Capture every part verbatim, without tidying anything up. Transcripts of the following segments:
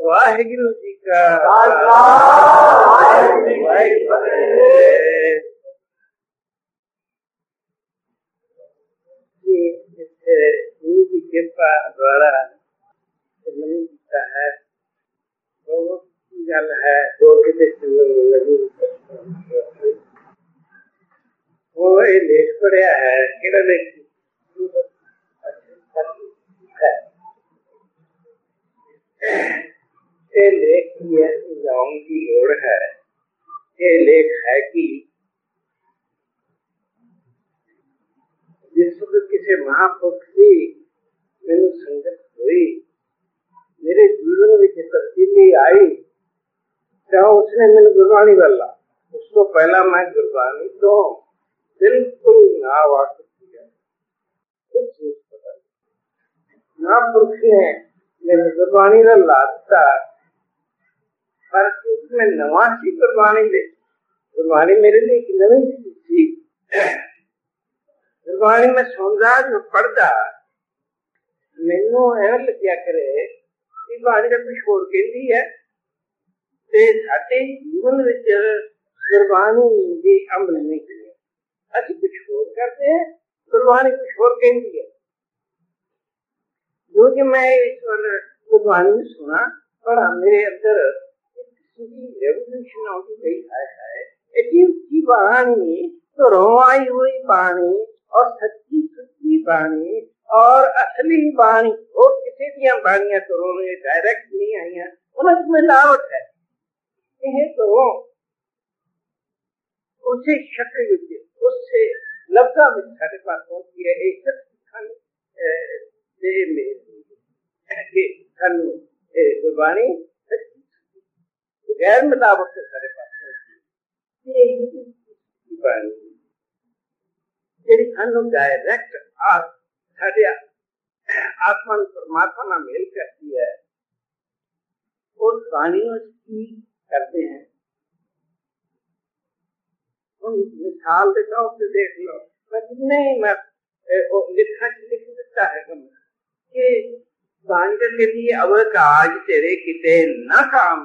वाहिगुरु जी का गुरु की कृपा द्वारा मिलता है गल है वो लेख पढ़िया है कि ये लेख जाऊं की लोड़ है। ये लेख है कि जिस वक्त किसी महापुरुष की मैंने संगत हुई, मेरे जीवन में तब्दीली आई, चाहे उसने मैंने गुरबाणी बोला, उसको पहला मैं गुरबाणी तो बिल्कुल ना वाकिफ किया, कुछ चीज पता नहीं। महापुरुष ने मैंने गुरबाणी का लाता पर उसमें नवासी गुरबाणी ले, गुरबाणी मेरे लिए एक नवी चीज थी। गुरबाणी में सुनदा जो पढ़दा मैनू ऐ लग्या करे कि बाणी का कुछ होर कहती है ते साडे जीवन विच गुरबाणी दी अमल नहीं करी, असीं कुछ होर करते हैं, गुरबाणी कुछ होर कहती है। जो कि मैं इस गुरबाणी में सुना पढ़ा, मेरे अंदर रेवोल्यूशन होती गई है। इतनी ऊंची बाणी तो रोवाई हुई बाणी और सच्ची सच्ची बाणी और असली बाणी और किसी दिया बाणियां तो रोने डायरेक्ट नहीं आई, उनमें मिलावट है। यह तो उसी शक्ल उससे लफ्जा में साढ़े पास होती है। एक गुरबाणी गैर मिलावट से साढ़े पास होती है, डायरेक्ट साढ़े आत्मा परमात्मा ना मेल करती है। उस वाणी की करते हैं। मिसाल देता हूँ, देख लो, मैं कितने मैं लिखा लिख सकता है कि बांझर के लिए अवर काज तेरे किते न काम।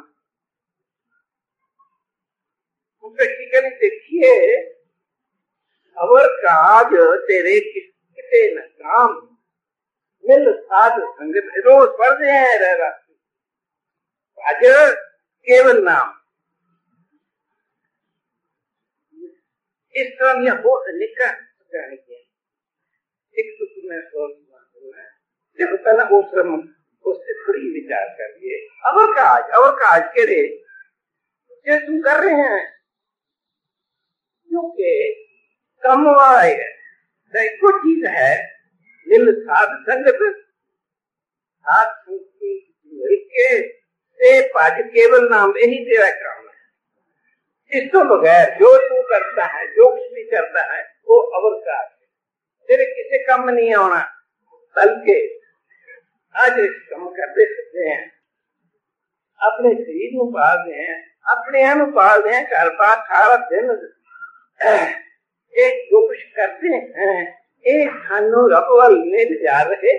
देखिए, अवर काज तेरे किते न काम, मिल साध संगत रोज पढ़ते हैं रह रास्ते, भज केवल नाम। इस तरह यह बहुत निका एक तो मैं सोच देखो पहला वो श्रम उससे थोड़ी विचार करिए। अवर काज अवर काज के रे जो तुम कर रहे हैं, क्योंकि कम वाला कुछ चीज है, दिल साध संगत साध संगत मिलके से पाज केवल नाम, यही तेरा काम है। इसको बगैर जो तू करता है, जो कुछ भी करता है, वो अवर काज तेरे किसी कम नहीं आना। बल्कि आज कम करते सकते हैं, अपने शरीर को पालते हैं, अपने आप पालते हैं, घर बार सारा दिन एक जो कुछ करते हैं, एक खानों रब वाल ले जा रहे,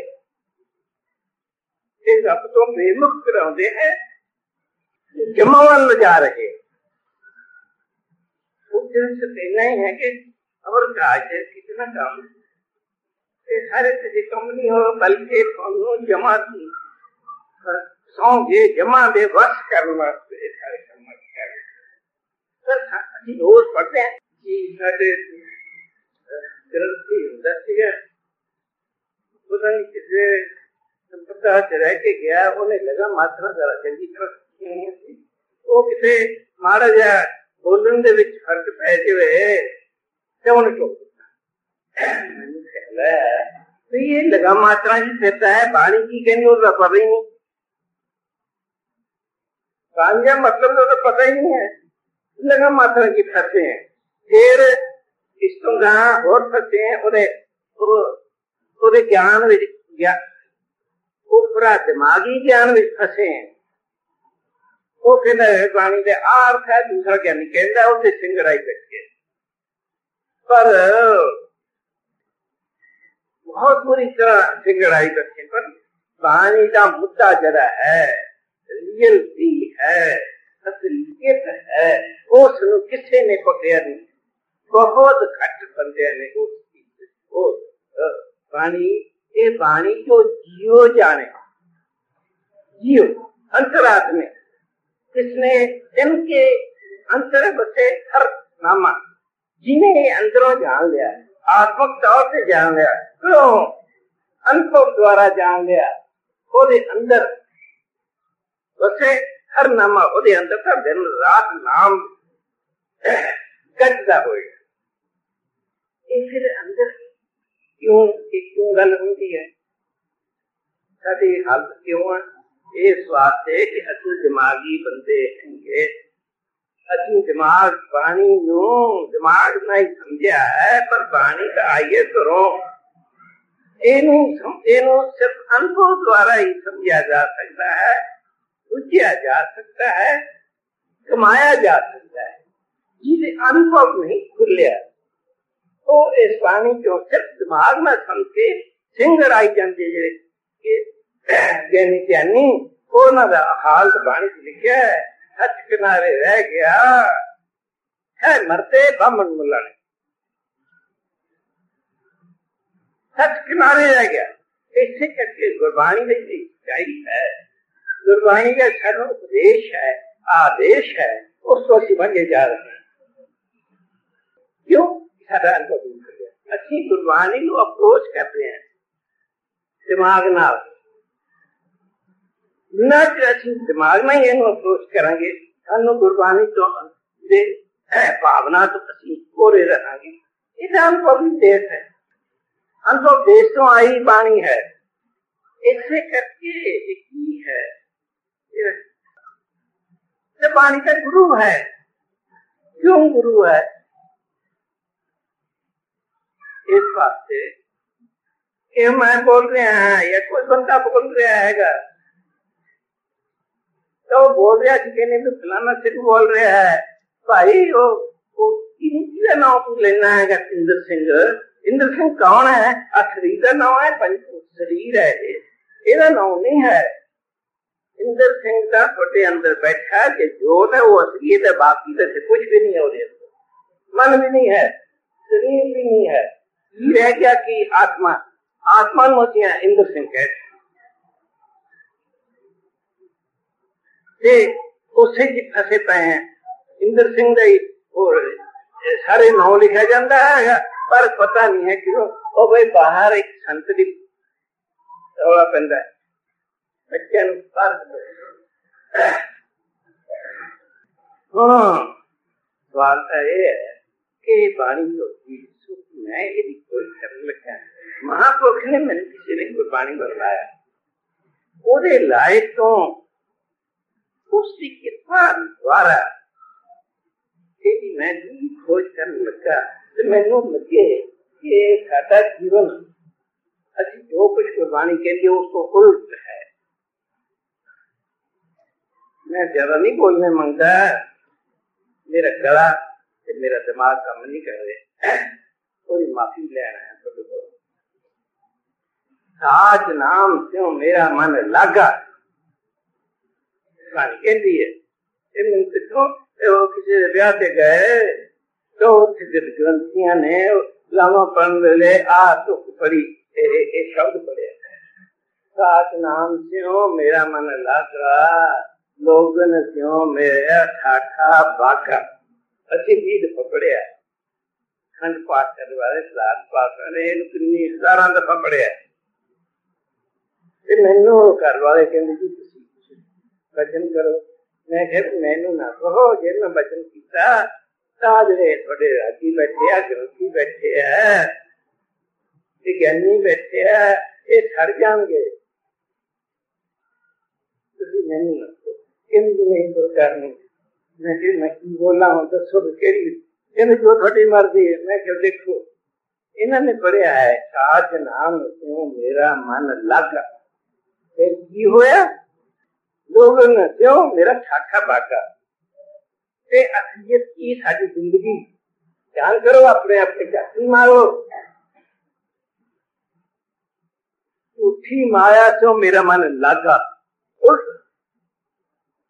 एक रब तो बेमुख कराते हैं, जमा वाल जा रहे। उद्देश्य देना ही है कि और काज कितना काम सारे से कम नहीं हो, बल्कि जमा सौ ये जमा बे वर्ष करना सारे काम कर रोज पढ़ते हैं कि साढ़े ग्रंथी दस पता नहीं किसी संप्रदाय से रह के गया, उन्हें लगा मात्रा जरा चंगी तरह वो किसी माड़ा जा बोलन दे विच फर्क पै जाए तो उन्हें चुप तो ये लगा मात्रा ही कहता है, बाणी की कहनी और पता ही नहीं, बाणी का मतलब तो पता ही नहीं है, लगा मात्रा की फंसे हैं। फिर इस तो कहा और फंसे हैं, उन्हें ज्ञान ऊपरा दिमागी ज्ञान में फंसे हैं। वो कहना है बाणी का अर्थ है, दूसरा ज्ञानी कहता है उसे सिंगराई करके, पर बहुत बुरी तरह सिंगड़ाई करके। पर बाणी का मुद्दा जरा है, रियलिटी है, असलियत है, उस ਨੂੰ ਕਿਸੇ ਨੇ ਪਕੜਿਆ ਨਹੀਂ। बहुत घट बंदे ने उस चीज को बाणी, ये बाणी जो जियो जाने, जियो अंतरात्मे, किसने इनके अंतर बसे हर नामा, जिन्हें अंदरों जान लिया, आत्मक तौर से जान लिया, क्यों अनुभव द्वारा जान लिया, ਉਹਦੇ ਅੰਦਰ वसे हर नामा, ਉਹਦੇ अंदर का दिन रात नाम गजदा होएगा। ये फिर अंदर क्यों क्यों गल होती है, साडी हालत क्यों है? इस वास्ते कि असि दिमागी बंदे हैंगे, असि दिमाग बाणी नू दिमाग नहीं समझा है, पर बाणी का आइए करो, इनू इनू सिर्फ अनुभव द्वारा ही समझा जा सकता है, बुझा जा सकता है, कमाया जा सकता है। जिसे अनुभव नहीं खुलिया तो इस बाणी चो सिर्फ दिमाग में सुन के सिंगर आई जाते ज्ञानी ज्ञानी, उन्होंने हाल बाणी लिखा है, सच किनारे रह गया है मरते बामन मुलाने, सच किनारे रह गया। इसे करके गुरबाणी की सच्चाई है, गुरबाणी का सारा उपदेश है, आदेश है, उसको समझे जा रहे हैं। क्यों? सारा अनुभव अच्छी गुरबाणी को अप्रोच करते हैं दिमाग नाल, ना अच्छी दिमाग में इन्हों अप्रोच करेंगे, सानू गुरबाणी तो भावना तो असी कोरे रहांगे। ये अनुभव देश है, अनुभव देश तो आई बाणी है, इससे करके की है बाणी का गुरु है। क्यों गुरु है? इस बात से कि मैं बोल रहे हैं या कोई बंदा बोल रहा है, तो बोल रहा है भी फलाना सिंह बोल रहा है, भाई वो किसका नाम तू लेना है? इंद्र सिंह। इंद्र सिंह कौन है? शरीर का नाम है, शरीर है, ਇਹਦਾ नाम नहीं है। इंद्र सिंह का छोटे अंदर बैठा कि जोत है वो असलियत है, बाकी तो कुछ भी नहीं है, उधर मन भी नहीं है, शरीर भी नहीं है, ये रह गया कि आत्मा, आत्मा होती है इंद्र सिंह कहते, उसे फंसे पे हैं इंद्र सिंह दे और सारे नाम लिखा जाता है, पर पता नहीं है क्यों। और भाई बाहर एक संतरी रौला पैंदा है, बच्चे सवाल ये है कि बाणी जो मैं यदि कोई कर लगा, महापुरुष ने मैंने किसी ने गुरबाणी बताया, ਉਹਦੇ लायक तो उसकी कृपा द्वारा मैं खोज कर लगा, तो मैनू लगे कि साडा जीवन असी जो कुछ गुरबाणी कहती है उसको उल्ट है। मैं ज्यादा नहीं बोलने मांगता, मेरा गला मेरा दिमाग काम नहीं कर रहे, थोड़ी माफी लेना है। साज नाम क्यों मेरा मन लागा कहती है, किसी ब्याह से गए तो ग्रंथियां ने लावा पढ़ने वेले आ दुख पड़ी शब्द पड़े, साज नाम क्यों मेरा मन लागा, लोगन क्यों मेरा ठाठा बागा। अच्छी गीत पकड़िया, खंड पाठ करने वाले सलाद पाठ करने किन्नी हजारां दफा पढ़िया, मैनू घर वाले कहते जी तुसीं भजन करो। मैं कह मैनू ना कहो, जे मैं भजन किया तां जिहड़े तुहाडे राजी बैठे आ, ग्रंथी बैठे है, ज्ञानी बैठे है, ये सड़ जाएंगे, तुसीं मैनू ना कहो किंतु नहीं तो करनी। मैं कि मैं की बोला हूं दसो केड़ी, कहते जो थोड़ी मर्जी है। मैं क्यों देखो इन्होंने पढ़िया है, साज नाम क्यों मेरा मन लागा, फिर की होया, लोगों ने क्यों मेरा ठाठा बागा। असलियत की सारी जिंदगी ध्यान करो, अपने अपने चाटी मारो, झूठी माया से मेरा मन लागा, उल्ट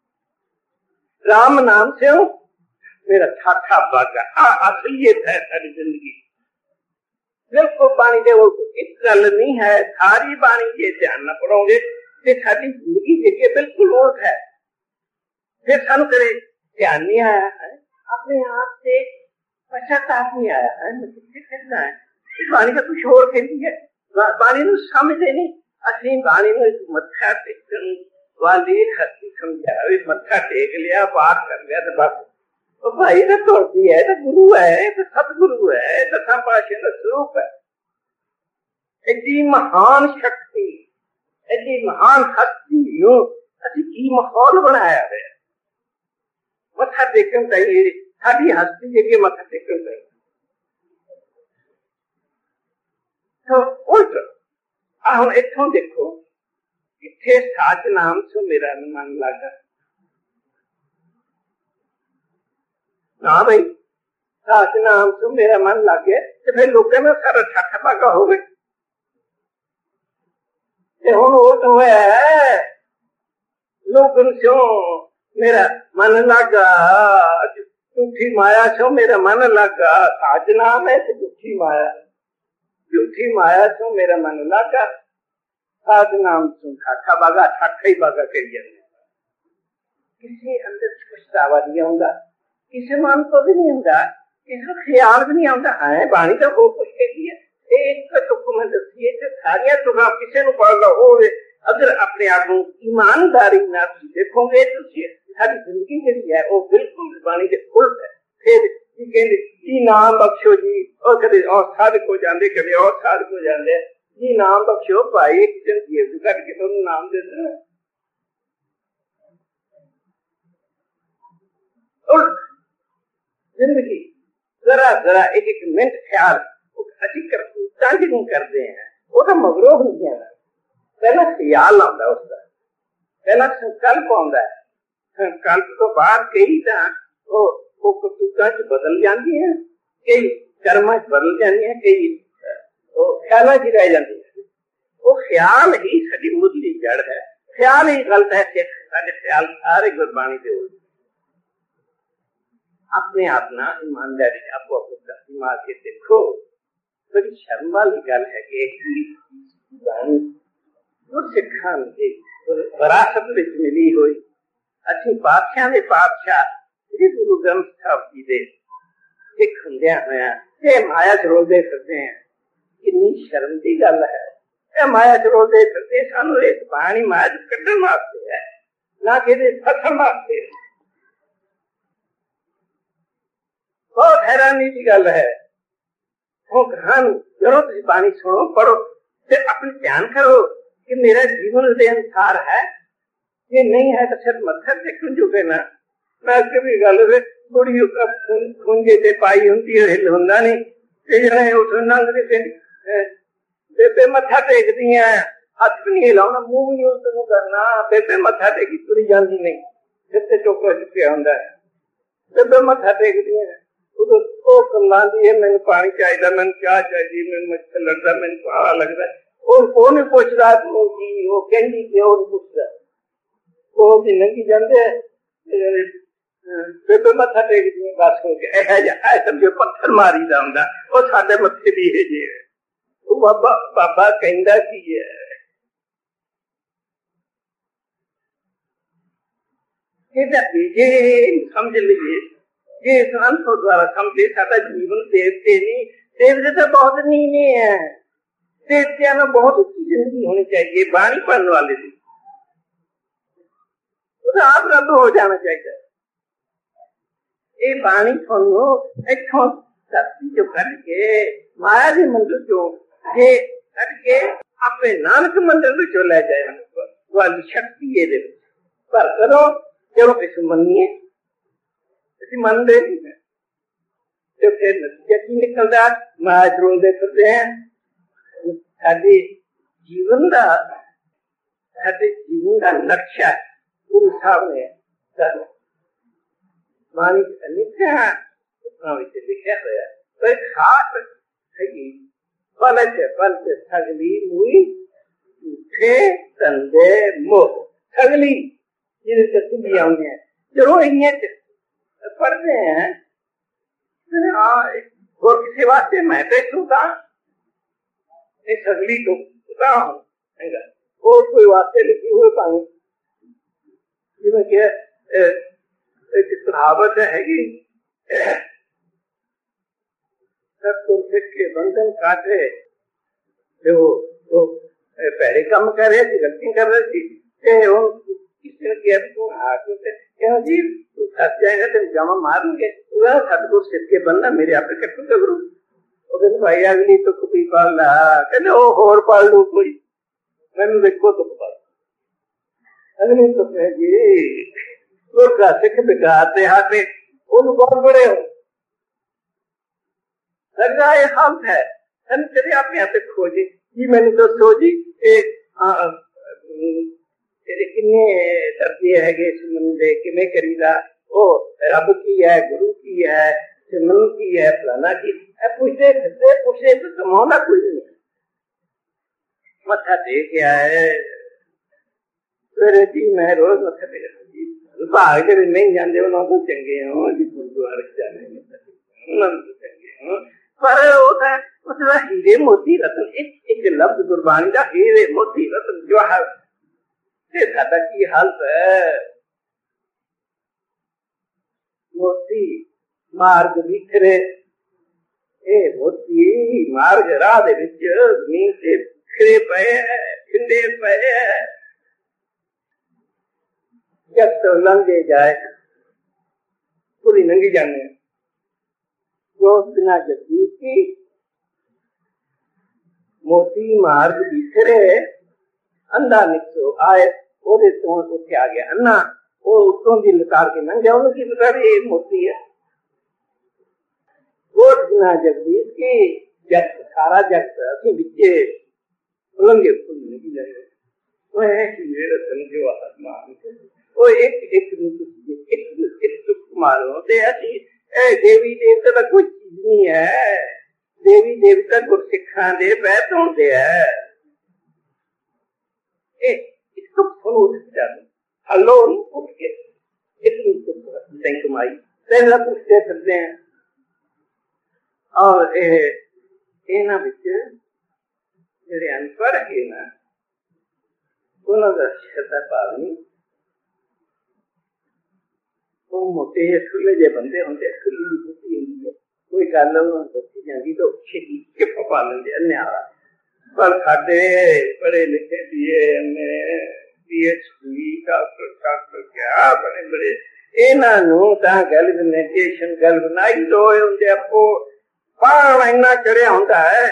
राम नाम से हो मेरा ठाठा भागा। असलियत है सारी जिंदगी। बिल्कुल बाणी दे इस गल नहीं है, सारी बाणी जे ध्यान न पढ़ोगे तो सारी जिंदगी जी बिल्कुल उल्ट है। फिर सानू करे ध्यान नहीं आया है, अपने आप से पश्चाताप नहीं आया है, मैं कितने करना है। इस बाणी का कुछ और कहती है, बाणी नू समझते नहीं। असली बाणी नू मत्था टेकन वाली हस्ती समझा, मत्था टेक लिया, पाठ कर लिया तो बस तो भाई तो तोड़ती है, तो गुरु है, तो सतगुरु है, तो संपाशन का स्वरूप है। एडी महान शक्ति, एडी महान हस्ती नू असी की माहौल बनाया है। मत्था टेकन चाहिए, साड़ी हस्ती जी मत्था टेकन चाहिए। तो उल्ट हम इथों देखो, इथे साच नाम से मेरा मन लगा ना भाई, साच नाम से मेरा मन लग गया तो फिर लोगों में सारा ठाठा भागा हो गए। हुण उल्ट होया है, लोगों से मेरा मन लगा, झूठी माया से मेरा मन लगा। साच नाम है तो झूठी माया, झूठी माया से मेरा मन लगा। साच नाम से ठाठा भागा, ठाठा ही भागा कही जाने। किसी अंदर पछतावा नहीं आउंदा, किसी मन को भी नहीं आउंदा, किसी ख्याल भी नहीं आउंदा है बाणी तो हो कुछ कहती है। एक तुक में दसी है सारिया तुका किसी को पढ़ लो होवे, अगर अपने आप को ईमानदारी ना देखोगे तो सारी जिंदगी जी है वो बिल्कुल बाणी के उल्ट है। फिर कहते जी नाम बख्शो जी, और कभी और साधक को जाते, कभी और साधक को जाते जी नाम बख्शो भाई, करके तो नाम दे देना। उल्ट जिंदगी जरा जरा एक एक मिनट ख्याल अच्छी करते हैं, वो तो मगरो हो गया। पहला ख्याल आता उसका, पहला संकल्प आता है। संकल्प तो बाद कई वो करतूता च बदल जाती है, कई कर्म च बदल जाती है, कई ख्याल च रह जाती है। वो ख्याल ही साडी मुੱਢਲੀ जड़ है। ख्याल ही गलत है, सारे ख्याल सारे गुरबाणी दे उल्ट। अपने आप ना ईमानदारी आपको अपनी मार के देखो। बड़ी शर्म वाली गल है कि सिखां विरासत विच मिली हुई अच्छी पातशाह के पातशाह श्री गुरु ग्रंथ साहब जी दे सिख हुंदियां होया ये माया च रोलदे फिरदे हैं। कितनी शर्म की गल है, ये माया च रोलदे फिरदे, सानू इस बाणी माया च कड्ढण वास्ते है, ना कि फसण वास्ते। बहुत हैरानी की गल है। वो कहान जरूर तुम बाणी सुनो, पढ़ो, फिर अपने ध्यान करो कि मेरा जीवन के अनुसार है, ये नहीं है तो सिर्फ मत्था टेकन जो ना। मैं कभी गल थोड़ी खूंजे से पाई होंगी, हिल होंदा नहीं, जने उठ लंघते बेबे मत्था टेकदी है, हथ भी नहीं हिलाना, मुंह भी नहीं करना, बेबे मत्था टेकी तुरी जाती नहीं, सिर से चौका चुकिया होंदा है। बेबे मत्था टेकदी है, मैनू पानी चाहिए, मैनू चाह चाहिए, मैनू मच्छर लगता, मैनू पाला लगता, वो नहीं पूछता तू की, वो कहती कि वो नहीं पूछता, वो भी नंगी जाते बेबे मत्था टेकदी बस हो गया। समझो पत्थर मारी दा हुंदा, वो साडे मत्थे भी ये जे बाबा बाबा कहंदा की है। ये समझ लीजिए, ये संतों द्वारा समझे सारा जीवन देवते नहीं, देवते तो बहुत नीचे है, देवतिया में बहुत अच्छी जिंदगी होनी चाहिए। बाणी पढ़ने वाले की आप रब हो जाना चाहिए। ये बाणी सुनो इथों धरती जो करके माया के मंदिर जो ये करके अपने नानक मंदिर में जो ले जाए वाली शक्ति ये पर करो जो इस मनिए मनते नहीं है तो फिर नतीजा की निकलता, माया रोलते फिरते हैं। साडे जीवन का साडे जीवन का लक्ष्य गुरु साहब ने बाणी लिखा लिखा होया तो खास है पल से पल से सगली हुई झूठे धंधे मोह सगली जिन्हें तस्वीर आने चलो इन्हें पढ़ते हैं और किसी वास्ते मैं तो सुनता इस अगली तो सुनता हूँ और कोई वास्ते लिखी हुए पानी जिसमें क्या एक कहावत है कि सब तुलसी के बंधन काटे जो तो पहले काम कर रहे थे, गलती कर रहे थी किसी ने किया तू हाथ क्यों जी तू फंस जाएगा तुम जमा मारोगे सतगुरु सिर के बनना मेरे आप कटू गुरु कहते भाई अगली तो कुछ पाल रहा कहते वो होर पाल लू कोई मैंने देखो तो पाल अगली तो कहेगी का सिख बिगाते हाथे उन बहुत बड़े हो लग रहा है हाल है चले आप यहाँ पे खोजे जी मैंने तो सोची किन्ने दर्जे है सिमन किमें करीदा ओ रब की है गुरु की है सिमन की है फलाना की पूछते फिरते पूछते तो कमाना कोई नहीं मत्था टेक आए जी मैं रोज मत्था टेक भाग जब नहीं जाते उन्होंने तो चंगे हो जी गुरुद्वारे जाने चंगे हो पर होता उसका हीरे मोती रतन एक एक लफ्ज गुरबाणी का हीरे मोती रतन जो है साडा की हालत है मोती मार्ग बिखरे ए मोती मार्ग राह दे विच जमीन ते बिखरे पए खिंडे पए जब तो लंघे जाए पूरी नंगी जाने जो बिना जगदीश की मोती मार्ग बिखरे अंधा निकलो आए ओदे तो उठे आ गया अन्ना वो उत्तों की लतार के नंगे उनकी लतार एक मोती है वो बिना जगदीश की जग सारा जग असि बिचे उलंघे पूरी नंगी जाए वो है कि मेरा समझो आत्मा वो एक एक एक एक दुख मारो ते असि ए देवी देवता का कोई चीज नहीं है देवी देवता गुरसिखा दे बैठों दे है इसको फोन उठ जाते हलो उठ के इतनी कमाई पहला पूछते फिरते हैं और इन्हां विच जेड़े अनपढ़ है ना उन्होंने श्रद्धा पालनी वो मोटे खुले जे बंदे होंगे खुली भी बुद्धि होंगी कोई गल दसी जाती तो छेती चुप पा लेंगे अन्या पर साडे पढ़े लिखे B A P H D doctor doctor क्या बड़े बड़े इन्हों गल मेडिटेशन गल बनाई दो होंगे आपको पाण इन्ना चढ़िया होंदा है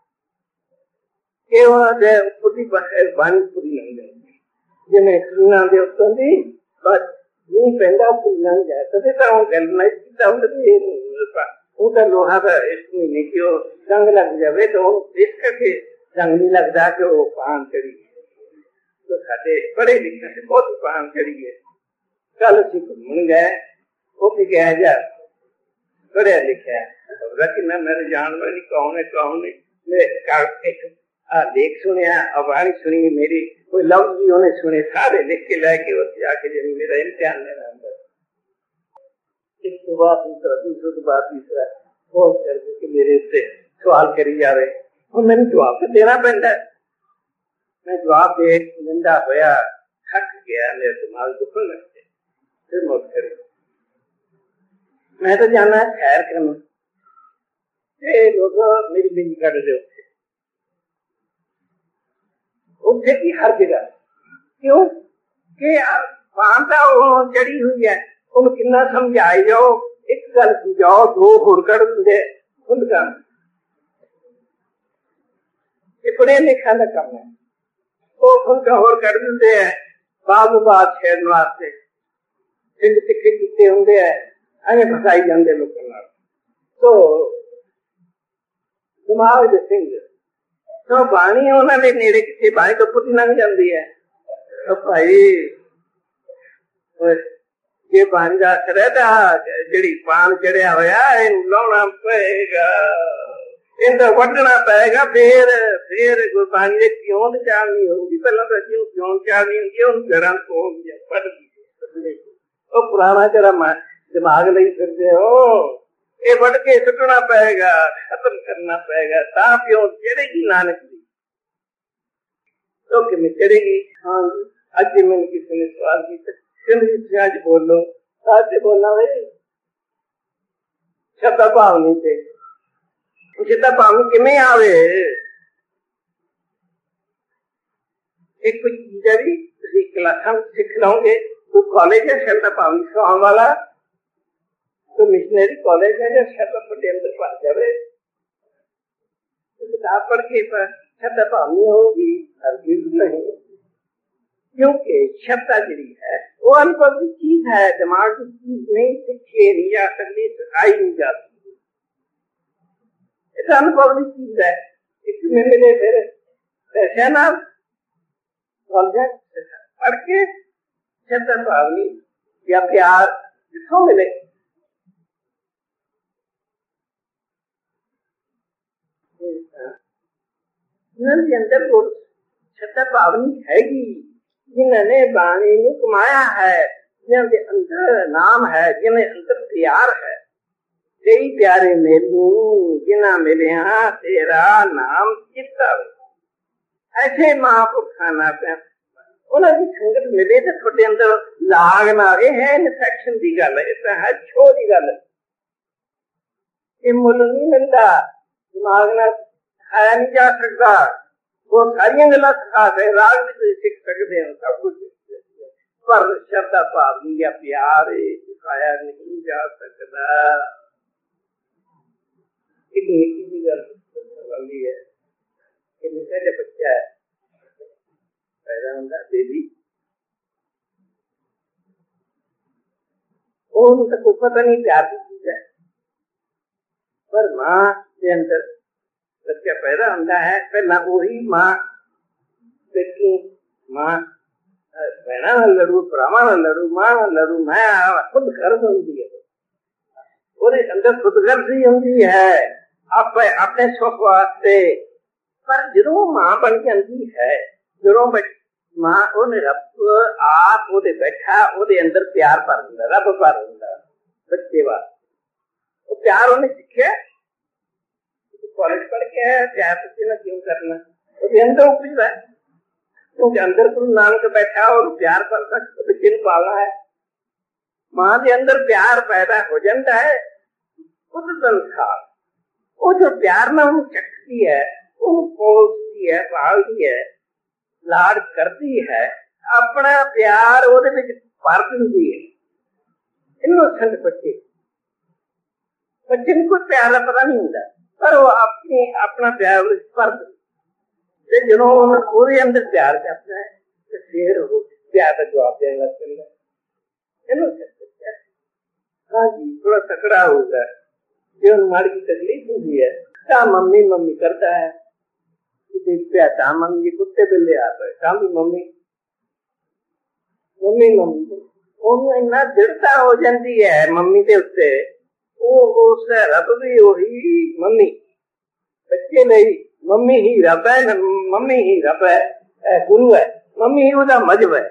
कि पूरी बाणी पूरी नहीं जाती जिमें क्रीना के उत्तों की बस नहीं पैदा पूरी लंघ जाए तभी तो गल नहीं उनका लोहा का इस महीने की जंग लग जाए तो इस करके जंग नहीं लगता कि वो पान करी तो साडे पढ़े लिखे से बहुत पान करी है कल असीं घूमन गए वो भी गया जा पढ़िया लिखा रखना मेरे जान वाली कौन है कौन है मैं देख सुनिया अबाणी सुनी मेरी कोई लफ्ज भी उन्हें सुने सारे लिख के लैके जाके जब मेरा इम्तिहान लेना अंदर एक तो बात दूसरा दूसरा तो बात तीसरा बहुत करके मेरे से सवाल करी जा रहे और मैंने जवाब तो देना पैंदा मैं जवाब दे निंदा होया थक गया मेरे दिमाग दुखन लगते फिर मौत करे मैं तो जाना खैर करना लोग मेरी बिंद कर दे उठे की हर जगह क्यों कि मानता चढ़ी हुई है उन किन्ना समझाई जाओ एक गल समझाओ दो होर कर दे उनका पढ़े लिखा का कम है वो उनका होर कर देंगे है बाग बाग छेड़ने वास्ते सिंध तिखे किते होंगे है अने फसाई जाते लोगों तो दिमाग दे सिंह तो बाणी उन्होंने नेड़े किसी बाणी तो पुती लंघ जाती है तो भाई ये बाणी का असर है जी पान चढ़िया होया लाना पेगा इनका वढ़ना पेगा फिर फिर गुरबाणी ने क्यों चालनी होगी पहला तो क्यों क्यों चालनी होगी उन घर को पुराना जरा दिमाग नहीं फिरते हो, ये बढ़ के सुटना पड़ेगा, खत्म करना पड़ेगा। तापियों चढ़ेगी नानक जी तो कि चढ़ेगी। हाँ जी, अज मैंने किसी ने सवाल किया, आज बोलो, आज बोलना भाई शब्द भाव नहीं थे, शब्द भाव किमें आवे। एक कुछ चीज भी क्लासा सीख लोगे तो कॉलेज है शब्द भाव सिखाने वाला, तो मिशनरी कॉलेज है जो शब्द पटेल के पास जावे तो किताब पढ़ के शब्द भाव नहीं होगी, हरगिज नहीं, क्योंकि शब्द जी है वो अनुभव की चीज है, दिमाग की चीज नहीं, सीखे नहीं जा सकती, सिखाई नहीं जा सकती, ऐसा अनुभव की चीज है। इसमें मिले फिर पैसे ना पढ़ के शब्द भावनी या प्यार किसको मिले। अंदर शब्द भावनी हैगी जिन्होंने बाणी को कमाया है, जिन्हें अंदर नाम है, जिन्हें अंदर प्यार है, तेरी प्यारे मेलू जिन्ना मिले हाँ तेरा नाम चित्ता। ऐसे महापुरुषा ना पे उन्होंने संगत मिले तो थोड़े अंदर लाग ना रहे हैं, इन्फेक्शन की गल है, छो की गल मुल नहीं मिलता, दिमाग ना खाया नहीं जा सकता, वो सारिया गल्लां सिखा दे, राग भी तुम सीख सकते हो, सब कुछ पर शब्द भावनी या प्यार सिखाया नहीं जा सकता। कितनी की गल वाली है कि निका जो बच्चा है पैदा होता बेबी, उनको कोई पता नहीं प्यार की चीज है, पर मां के अंदर बच्चा पैदा होता है, पहला वही मां देखी मां बहना न लड़ू, भरावां न लड़ू, मां न लड़ू, मैं खुद गर्ज होती है, और अंदर खुद गर्ज ही होती है अपने अपने सुख वास्ते। पर जो मां बन जाती है, जो मां उन्हें रब आप ओदे बैठा ओदे अंदर प्यार भर दिंदा, रब भर दिंदा बच्चे वास्ते, वो प्यार उन्हें सीखे कॉलेज पढ़ के है, प्यार बच्चे ने क्यों करना, वो अंदर उपज है, क्योंकि अंदर गुरु नानक बैठा और प्यार भर सकते बच्चे ने पालना है। मां के अंदर प्यार पैदा हो जाता है, खुद संसार वो जो प्यार में उन्हें चखती है, उन्हें पोसती है, पालती है, लाड करती है, अपना प्यार ओदे विच भर दिंदी है। इनोसेंट बच्चे बच्चे को कोई प्यार का पता नहीं होता, पर वो अपनी अपना प्यार भर दिंदी, जो ओदे अंदर प्यार करता है तो फिर वो प्यार का जवाब देने लग जाता है। इनोसेंट बच्चा हाँ जी थोड़ा तकड़ा होगा, जो माड़ी की तकलीफ होती है क्या मम्मी मम्मी करता है, प्याता मम्मी कुत्ते बिल्ले आता है, काम भी मम्मी मम्मी मम्मी उन्हें इन्ना दृढ़ता हो जाती है मम्मी के उत्ते, वो उस रब भी वही मम्मी, बच्चे नहीं मम्मी ही रब है, मम्मी ही रब है, गुरु है, मम्मी ही उसका मजहब है,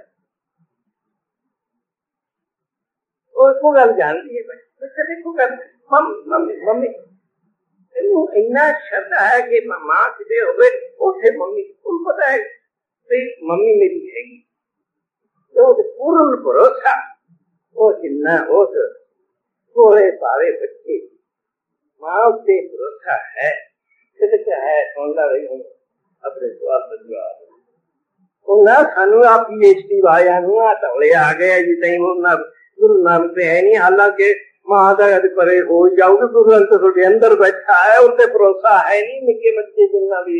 वो को गल जानती है बच्चे देखो गल मम्मी मम्मी इन्ना श्रद्धा है कि मां कितने होवे उसे मम्मी उन पता है कि मम्मी मेरी हैगी, तो पूर्ण भरोसा वो जिन्ना उस थोड़े पावे बच्चे मां से भरोसा है, सिद्ध है, सुनता रही हूँ अपने स्वास्थ्य जवाब उन्हें सानू आ पीएचडी वाया नू आ तौले आ गए जी तई गुरु नानक पे है नहीं, हालांकि मां का परे हो जाओगे, गुरु अंत थोड़े अंदर बैठा है, उनसे भरोसा है नहीं, निके बच्चे जिन्ना भी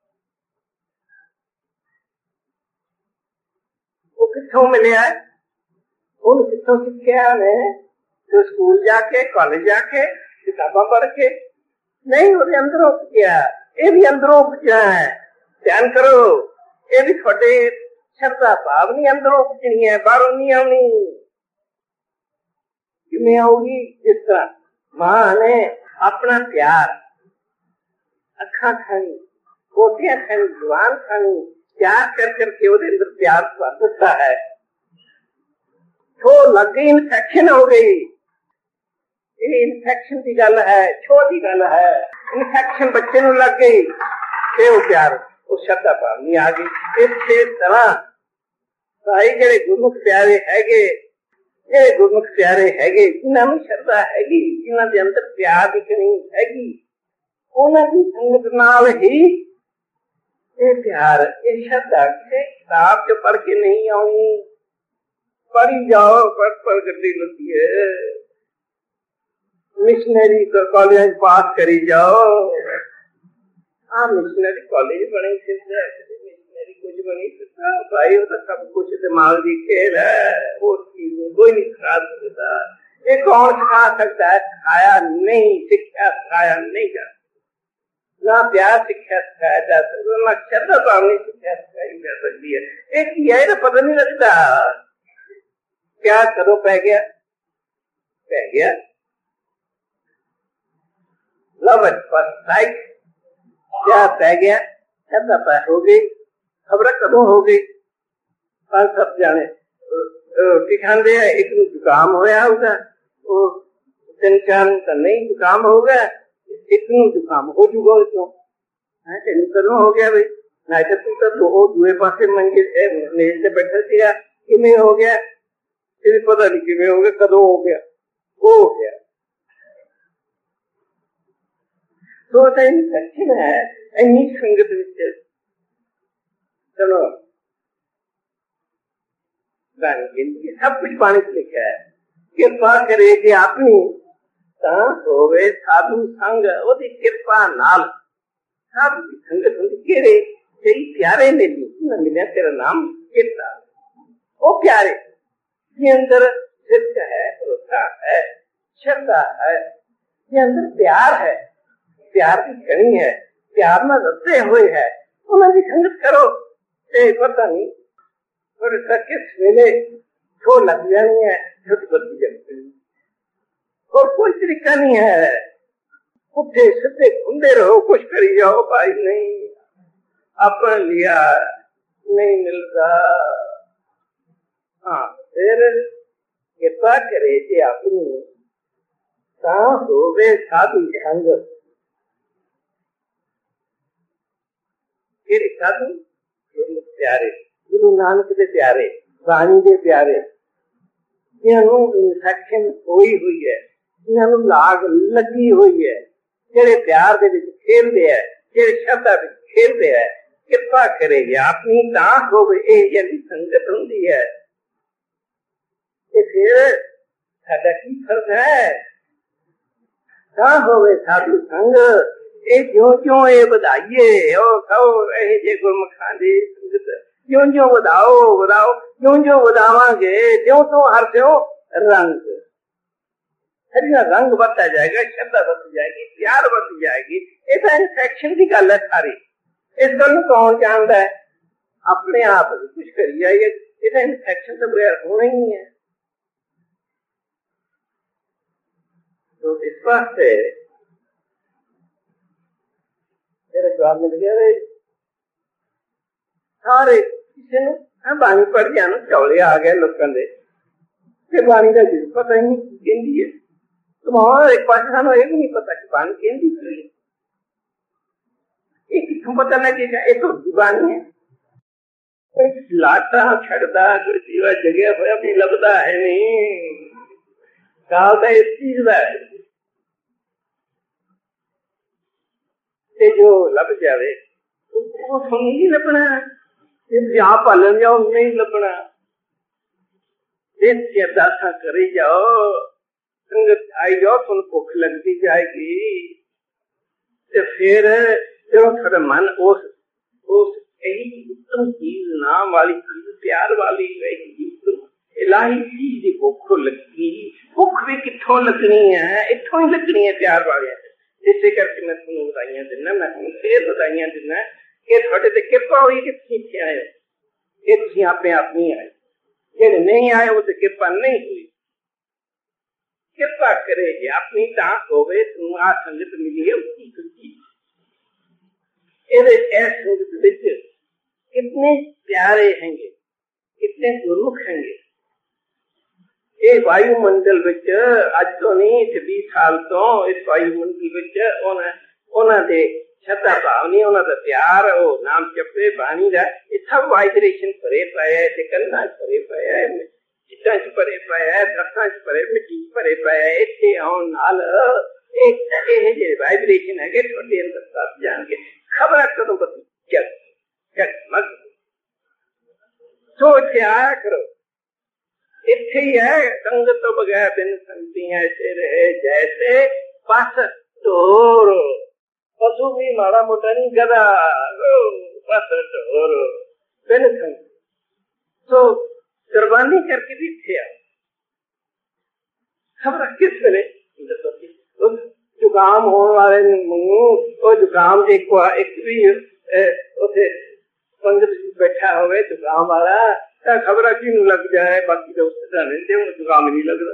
वो कितों मिले है, उन कितों सीखा ने, तो स्कूल जाके कॉलेज जाके किताबा पढ़ के नहीं, वो अंदरों उपजा, ये भी अंदरों उपजा है, ध्यान करो, ये भी थोड़े श्रद्धा भाव नहीं अंदरों उपजनी है, बाहरों नहीं आनी। किमें आऊगी जिस तरह मां ने अपना प्यार अखा खानी, कोटियां खानी, जुबान खानी, प्यार कर करके उसके अंदर प्यार भर देता है, छो लग गई, इन्फेक्शन हो गई। ये इन्फेक्शन की गल है, छो की गल है। इन्फेक्शन बच्चे नूं लग गई ते वो प्यार वो श्रद्धा भावनी आ गई। इसे तरह भाई जेड़े गुरमुख प्यारे हैगे, जेड़े गुरमुख प्यारे हैगे, जिन्हां नूं श्रद्धा हैगी, जिन्हां दे अंदर प्यार दी कमी हैगी, उन्हां दी संगत नाल ही ये प्यार ये श्रद्धा किसी किताब च पढ़ के नहीं आनी। पढ़ी जाओ, पढ़ पढ़ गड्डी लगी है, मिशनरी कॉलेज पास करी जाओ। हाँ मिशनरी कॉलेज बनी फिरता है, मिशनरी कुछ बनी फिरता भाई, वो तो सब कुछ दिमाग की खेल है, वो चीज कोई नहीं सिखा सकता। ये कौन सिखा सकता है? सिखाया नहीं, शिक्षा सिखाया नहीं जा सकता, ना प्यार शिक्षा सिखाया जा सकता, ना श्रद्धा भावनी शिक्षा सिखाई जा सकती है। एक यह तो पता नहीं लगता क्या कदों पै गया पै गया लव एट फर्स्ट साइट, क्या पै गया, श्रद्धा पै हो गई, खबर कदों हो गई। पर सब जाने रोटी खाते हैं, एक नूं जुकाम होया होगा, वो तीन चार तो नहीं जुकाम होगा, एक नूं जुकाम हो जूगा उसको, तेन कदों हो गया भाई, ना तो तू तो दूए पासे मंजे मेज से बैठा सीगा, किमें हो गया, तेरे पता नहीं किमें हो गया, कदों हो गया, वो हो गया। तो इन्फेक्शन है इन्नी संगत विच। चलो जिंदगी सब कुछ पानी से लिखा है, कृपा करे कि अपनी होवे साधु संग, ओदी कृपा नाल साधु की संगत होंदी। केड़े तेरी प्यारे ने भी मिले तेरा नाम कितना, वो प्यारे ये अंदर सिद्ध है, भरोसा है, श्रद्धा है, ये अंदर प्यार है, प्यार की कणी है, प्यार में रते हुए है, उन्होंने संगत करो। ते पता नहीं और किस वेले छो लग जानी है, छुट बत्ती जगती और कोई तरीका नहीं है। उठे सीधे घूमते रहो, कुछ करी जाओ भाई, नहीं अपना लिया नहीं मिलता। हाँ फिर कृपा करे कि अपनी होवे साधु संग, फिर साधु प्यारे गुरु नानक दे प्यारे, बाणी दे प्यारे, जिन्हों इन्फेक्शन होई हुई है, जिन्हों लाग लगी हुई है, जेड़े प्यार दे विच खेलदे है, जेड़े श्रद्धा विच खेलदे है, कृपा करेगी अपनी तां होवे ए जड़ी संगत हुंदी है। ते फिर साडा की फर्ज है? तां होवे साधु संग, ए ज्यों ज्यों ए बधाइए ओ खाओ ए जे गुरमुखां दी संगत, ज्यों ज्यों बधाओ बधाओ, ज्यों ज्यों बधावांगे त्यों त्यों हर त्यों रंग हरिया रंग बढ़ता जाएगा, श्रद्धा बढ़ती जाएगी, प्यार बढ़ती जाएगी। ये तो इन्फेक्शन की गल है सारी। इस गल कौन जानता है? अपने आप कुछ करी जाइए, ये तो इन्फेक्शन तो बगैर होना ही नहीं है। तो इस वास्ते मेरे जवाब मिल गया, सारे किसी ने बाणी पढ़ गया ना, चौले आ गए लोगों के, फिर बाणी का जिस पता ही नहीं कहती है। तो वहां एक पास सानू ये भी नहीं पता कि बाणी कहती है, ये कितों पता लगेगा? ये तो बाणी है, कोई लाटा छड़दा कोई सीवा जगह होया भी लगता है नहीं, गाल तो इस चीज का है। जो लभ जाए वो सुन नहीं लभना, आप पालन जाओ नहीं लभना। अरदासा करी जाओ, संगत आई जाओ, तुम भुख लगती जाएगी, तो फिर जो थोड़ा मन उस उस उत्तम चीज नाम वाली चीज, प्यार वाली इलाही चीज की भुख लगी। भुख भी कितों लगनी है? इतों ही लगनी है प्यार वाले। इसे करके मैं तुम्हें बधाइयां दिना, मैं तुम्हें फिर बधाइयां दिना कि थोड़े से कृपा हुई कि ठीक आए, ये तुम अपने आप नहीं आए, जेड़े नहीं आए वो तो कृपा नहीं हुई। कृपा करेगी अपनी ताक होवे, तुम आ संगत मिली है उसकी खुशी। संगत विच कितने प्यारे हैंगे, कितने गुरमुख हैंगे, ਇਹ ਵਾਯੂਮੰਡਲ ਵਿੱਚ ਅੱਜ ਤੋਂ ਨਹੀਂ ਤੇ ਵੀਹ ਸਾਲ ਤੋਂ ਇਸ ਵਾਯੂਮੰਡਲ ਵਿੱਚ ਉਹਨਾਂ ਉਹਨਾਂ ਦੇ ਛੱਤਾ ਭਾਵਨੀ, ਉਹਨਾਂ ਦਾ ਪਿਆਰ, ਉਹ ਨਾਮ ਜਪੇ ਬਾਣੀ ਦਾ, ਇਹ ਸਭ ਵਾਈਬ੍ਰੇਸ਼ਨ ਭਰੇ ਪਏ ਹੈ ਤੇ ਕੰਨਾਂ ਚ ਭਰੇ ਪਏ ਹੈ, ਚਿੱਟਾਂ ਚ ਭਰੇ ਪਏ ਹੈ, ਦਰਖਤਾਂ ਚ ਭਰੇ, ਮਿੱਟੀ ਚ ਭਰੇ ਪਏ ਹੈ। ਇੱਥੇ ਆਉਣ ਨਾਲ ਇਹ ਇਹ ਜਿਹੜੇ ਵਾਈਬ੍ਰੇਸ਼ਨ ਹੈਗੇ ਤੁਹਾਡੇ ਅੰਦਰ ਦੱਸ ਜਾਣਗੇ। ਖਬਰ ਕਦੋਂ ਬਦਲ ਜਗ ਜਗਮਗ ਸੋਚ ਕੇ ਆਇਆ ਕਰੋ। ਇੱਥੇ ਹੀ ਹੈ ਸੰਗਤ ਤੋਂ ਬਗੈਰ ਬਿਨ ਸੰਗਤੀਆਂ ਐਸੇ ਰਹੇ ਜੈਸੇ ਪਸ ਢੋਰ। ਪਸ਼ੂ ਵੀ ਮਾੜਾ ਮੋਟਾ ਨਹੀਂ, ਗਦਾ ਪਸ ਢੋਰ ਬਿਨ ਸੰਗਤ। ਸੋ ਕੁਰਬਾਨੀ ਕਰਕੇ ਵੀ ਇੱਥੇ ਆ। ਖਬਰ ਕਿਸ ਵੇਲੇ ਜ਼ੁਕਾਮ ਹੋਣ ਵਾਲੇ ਨੂੰ, ਉਹ ਜ਼ੁਕਾਮ ਦੇ ਇੱਕ ਵੀ ਉੱਥੇ ਪੰਗਤ ਬੈਠਾ ਹੋਵੇ ਜ਼ੁਕਾਮ ਵਾਲਾ ਤਾਂ ਖਬਰਾਂ ਕਿਹਨੂੰ ਲੱਗ ਜਾਏ, ਬਾਕੀ ਤਾਂ ਉਸ ਤਰ੍ਹਾਂ ਰਹਿੰਦੇ, ਉਹਨੂੰ ਜ਼ੁਕਾਮ ਨਹੀਂ ਲੱਗਦਾ।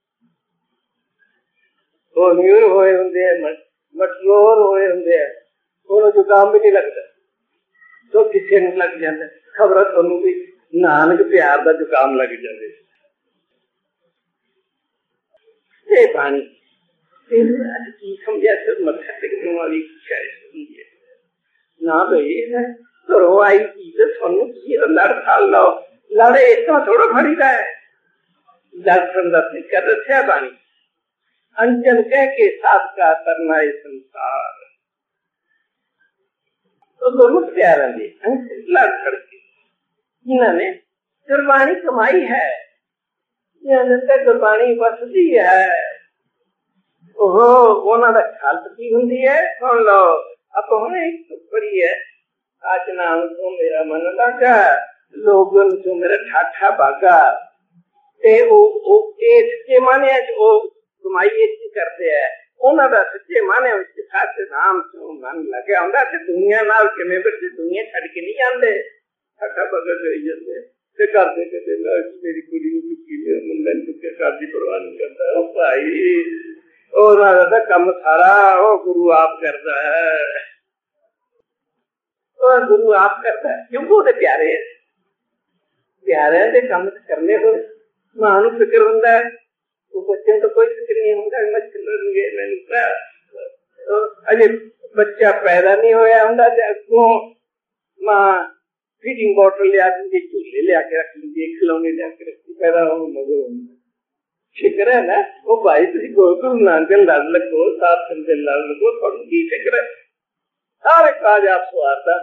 ਉਹ ਨਿਊਰ ਹੋਏ ਹੁੰਦੇ ਆ, ਮਟਲੋਰ ਹੋਏ ਹੁੰਦੇ ਆ, ਉਹਨੂੰ ਜ਼ੁਕਾਮ ਵੀ ਨਹੀਂ ਲੱਗਦਾ। तो किसी ने लग जाता खबर थोनू भी नानक प्यार का जुकाम लग जाए। पानी की समझा सिर्फ मत्था टेकने वाली ना तो ये है घरों आई चीज थोनू लड़ खा लो लड़े इस तरह थोड़ा फड़ी का है। दर्शन का तरीका दसिया पानी अंजन कह के साथ का करना है संसार तो दोनों प्यारा दे लड़ खड़के इन्होंने गुरबाणी कमाई है, गुरबाणी बसती है। ओहो उन्होंने खालत की होंगी है सुन लो आप हमने एक पढ़ी है आज नाम तो मेरा मन लगा लोगन तो मेरा ठाठा भागा ते ओ ओ ए सच्चे माने ओ कमाई ऐसी करते हैं उन्होंने सच्चे माने उसके साथ नाम तो मन लगे आंदा ते दुनिया नाल किवें बच्चे दुनिया छड़ के नहीं आंदे ठाठा भागा करी जांदे ते करदे ते मेरी कुड़ी नु चुकी ले मुंडा चुके शादी परवाह नहीं करता ओ भाई और दा काम सारा ओ गुरु आप करता है और गुरु आप करता है क्योंकि वो प्यारे है प्यारे दे काम करने हो मां नु फिक्र हुंदा है वो बच्चे तो कोई फिक्र नहीं होता मछली अजे बच्चा पैदा नहीं होया हुंदा अगों मां फीडिंग बॉटल लिया के झूले लिया के रख लीजिए खिलौने लिया के रखी पैदा हो मगो फिक्र है ना वो भाई तुम गुरु नानक देव लड़ लगो सात संत देव लड़ लगो थोड़ी की फिक्र है सारे काज आप सवारदा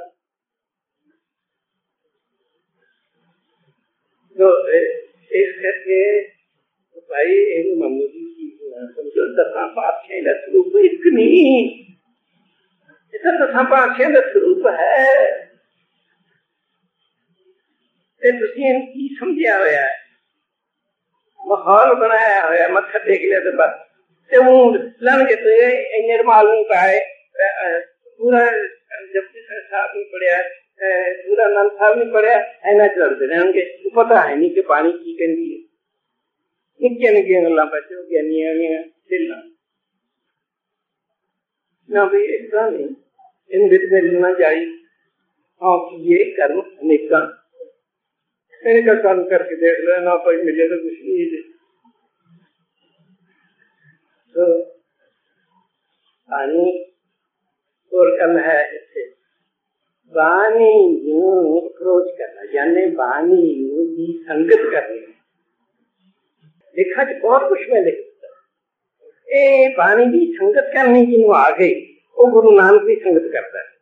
तो इस करके भाई एक मामूली चीज समझो दसा पातशाही का स्वरूप एक नहीं इतना दसा पातशाही का स्वरूप है की समझा होया है माहौल बनाया होया मत्था टेक लिया तो बस ते मुंह लन के तो इन्ने रुमाल नहीं पाए पूरा जपजी साहब नहीं पढ़िया पूरा आनंद साहब नहीं पढ़िया ऐना चलते रहेंगे पता है नहीं कि पानी की कहती है निक्किया निक्किया गल्लां बच्चों ज्ञानियां दिल ना भी इस तरह नहीं इन बिच मेरी ना जाई हाँ ये कर्म अनेका मेरे का कर्म करके देख लो ना कोई मिले तो कुछ नहीं दे तो पानी और कल है इससे बानी अप्रोच करना यानी बानी की संगत करनी देखा जो बहुत कुछ में लिखता ए बानी की संगत करनी जिन्हों आ गई वो गुरु नानक की संगत करता है।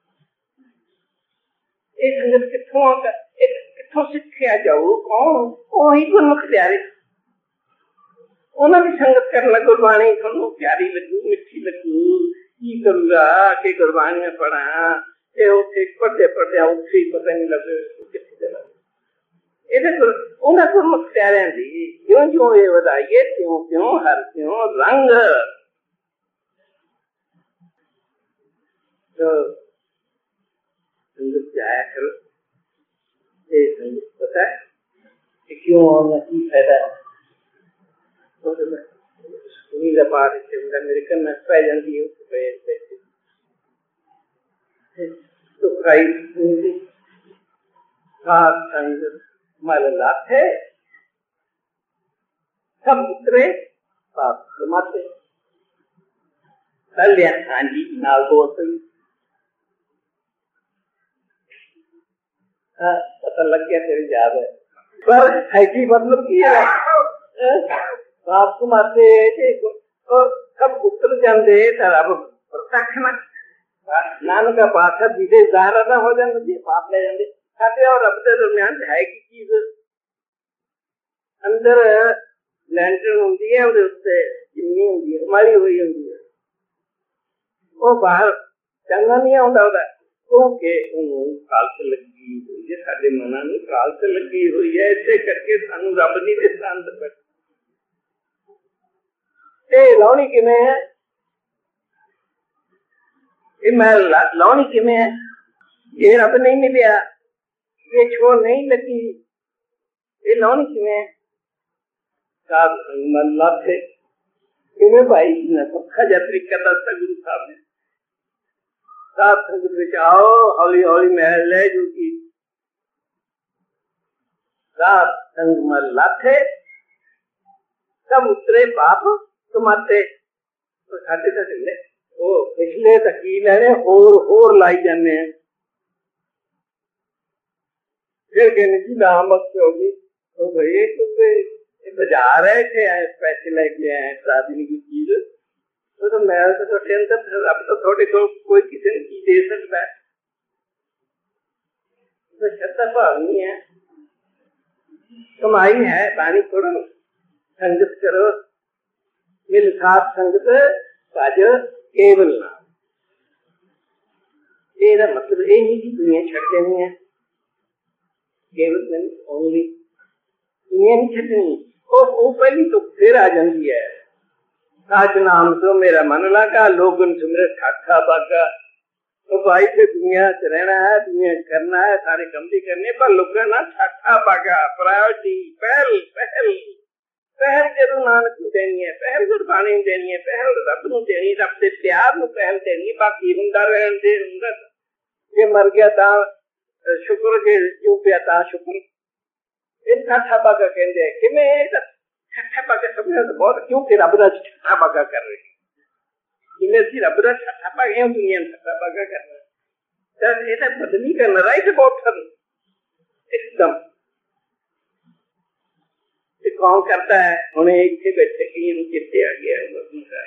ये संगत कितों कितों सीखा जाओ कौन वही गुरमुख प्यारे उन्होंने संगत करना गुरबाणी थोनू प्यारी लगू मिठी लगू की करूंगा कि गुरबाणियां पढ़ा ये उसे पढ़ते पढ़ते उसे पता नहीं लगे कितने उन्हें गुरमुख प्यारियां दी क्यों जो ये बताइए क्यों क्यों हर क्यों रंग तो संगत जाया करो ये संगत पता है कि क्यों होना की फायदा है तो सुनीला पाठ से उनका मेरे कन्ना पै जाती है उसको पै पैसे तो खाई सुनती साथ संगत मल लाथे सब उतरे पाप कमाते लिया। हाँ जी नाल बोल पता लग गया तेरी याद है पर है की मतलब की है पाप कमाते सब उतर जाते रब प्रत्यक्ष ना नानक पास विदेश दारा ना हो जाते पाप ले जाते खाते और रब के दरम्यान है की चीज अंदर लैंटर्न होती है और उससे चिमनी होती है हमारी हुई होती है वो बाहर चंगा नहीं आता होता क्योंकि कालत लगी हुई है साडे मना में कालत लगी हुई है इसे करके सानू रब नहीं दिसदा अंदर बैठे लाउनी किवें है ये मैं लाउनी किवें है ये रब नहीं मिलिया ये छोड़ नहीं लगी ये लाउनी किवें है साध मन लाथे किवें भाई ने पक्का जा तरीका दसता गुरु साहब ने साथ संगत विच आओ हौली हौली महल ले जो की साथ संग मल लाथे सब उतरे पाप कमाते तो साडे तो चले वो पिछले तकील है होर होर लाई जाने हैं फिर कहने की नाम होगी तो भाई बाजार है थे पैसे लेके आए शादी की चीज तो, तो मैं तो, तो टेंशन अब तो थोड़ी तो कोई किसी ने की दे सकता है तो छत्ता भाव नहीं है कमाई है पानी छोड़ो संगत करो मिल साथ संगत बाज केवल ना ये मतलब ये नहीं कि दुनिया छड़ देनी है केवल नहीं ओनली दुनिया नहीं छड़नी वो पहली तो फिर आ जाती है आज नाम तो मेरा मन लगा लोगन सुमरे ठाठा बागा तो भाई से दुनिया से रहना है दुनिया करना है सारे काम भी करने पर लोग ना ठाठा बागा प्रायोरिटी पहल पहल पहल जरूर नानक को देनी है पहल गुरबाणी को देनी है पहल रब को देनी रब से प्यार को पहल देनी बाकी हुंदा रहन दे हुंदा ये मर गया था शुक्र के जो पिया था शुक्र इन ठाठा बागा कहते हैं कि मैं छठा बागा समझा तो बहुत क्योंकि रब दा छठा बागा कर रहे जिन्हें सी रब दा छठा बागा है दुनिया छठा बागा कर रहा है जब ये बदली करना राइट बहुत थन एकदम ये कौन करता है उन्हें एक से बैठे कि इन चित्ते आ गया है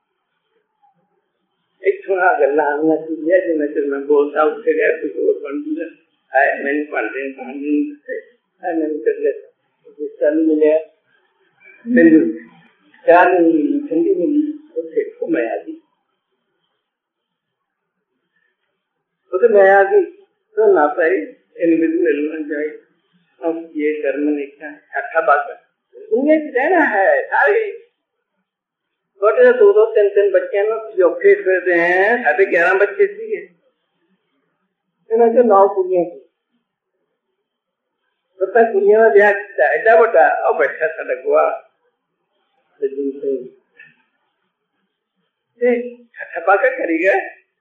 एक थोड़ा गल्ला हमने किया जो मैं फिर मैं बोलता उससे गया कुछ और बन दिया है मैंने पढ़ते हैं पानी है मैंने कर लिया गुस्सा नहीं मिला मेरी चार मिली ठंडी मिली उससे को मैं आ गई उसे मैं आ गई तो ना पाई इन बिल्कुल मिलना जाए अब ये कर्म लिखा अच्छा बात है दुनिया की रहना है सारे छोटे दो दो तीन तीन बच्चे ना जो फेस करते हैं साढ़े ग्यारह बच्चे सी है इन्होंने जो नौ कुड़ियां की पता कुड़ियां का ब्याह किया एडा बड़ा और बैठा था लगवा छठा का करेगा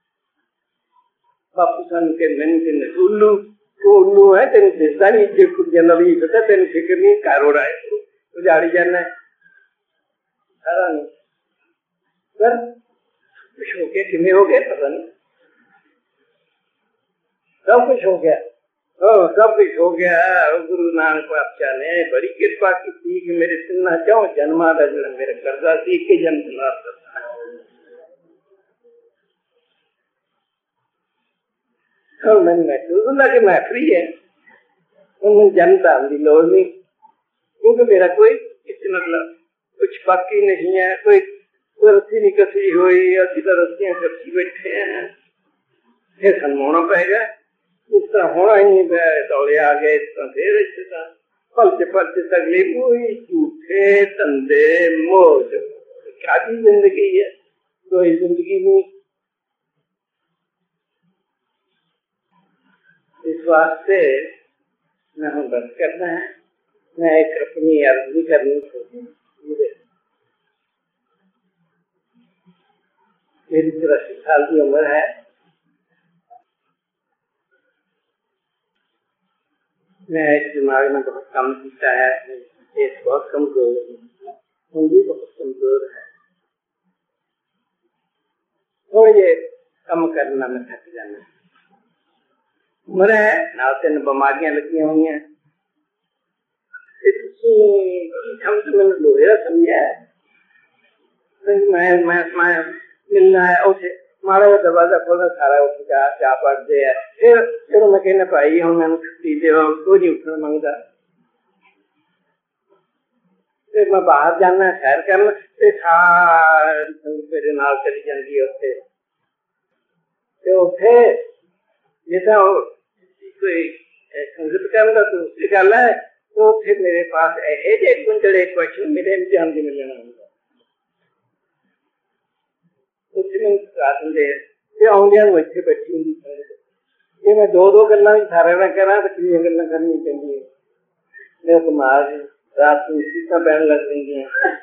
बापू सन के मैंने तेन उल्लू तो उल्लू है तेन दिसदा नहीं जे कुड़ियां दा भी पता तेन फिक्र नहीं घर हो रहा है उजाड़ी जाना सारा नहीं पर कुछ हो गया किमें हो गया पता नहीं सब कुछ हो गया ओ सब कुछ हो गया गुरु नानक पातशाह ने बड़ी कृपा की थी कि मेरे सुनना चाहो जन्मा का जन्म मेरा कर्जा सी के जन्म सुना और मैंने महसूस होता कि मैं फ्री है उन्हें जनता की लोड़ नहीं क्योंकि मेरा कोई किसी मतलब कुछ बाकी नहीं है कोई कोई रस्सी नहीं कसी हुई और सीधा रस्सियां कसी बैठे हैं फिर सनमाना पड़ेगा इस तरह होना ही नहीं पाया दौड़े आ गए इस तरह फिर इस तरह पलते पलते तकलीफ हुई झूठे धंधे मौज क्या की जिंदगी है कोई जिंदगी नहीं इस वास्ते मैं हम बस करना है मैं एक अपनी अर्जी करनी चाहिए मेरी तिरासी साल की उम्र है मैं इस दिमाग में बहुत कम पीता है बहुत कम करना मैं थक जाना। मरे नाल तीन बीमारियां लगियां हुई हैं, मैंने लोहेरा समझा मैं मैं मैं मिलना है उसे माड़ा जा दरवाजा खोलना सारा उठ जा चा पड़ते है। फिर फिर मैं कहना भाई हम मैंने छुट्टी दो, कोई नहीं उठना मंगता। फिर मैं बाहर जाना सैर करना, फिर सारी मेरे नाल चली जाती है उत्थे। तो उत्थे जिदा कोई संगत करन दा दूसरी गल है, तो फिर मेरे पास ये जे कुंजड़े क्वेश्चन मेरे इम्तिहान दी मिलना होंदा उसमें आते ते आउंदियां नु इत्थे बैठी हुंदी संगत। ये मैं दो दो गल्लां भी सारे नाल करा ते कितनी गल्लां करनी पैंदी है। मेरा दिमाग रात को सीता पैन लग रही है।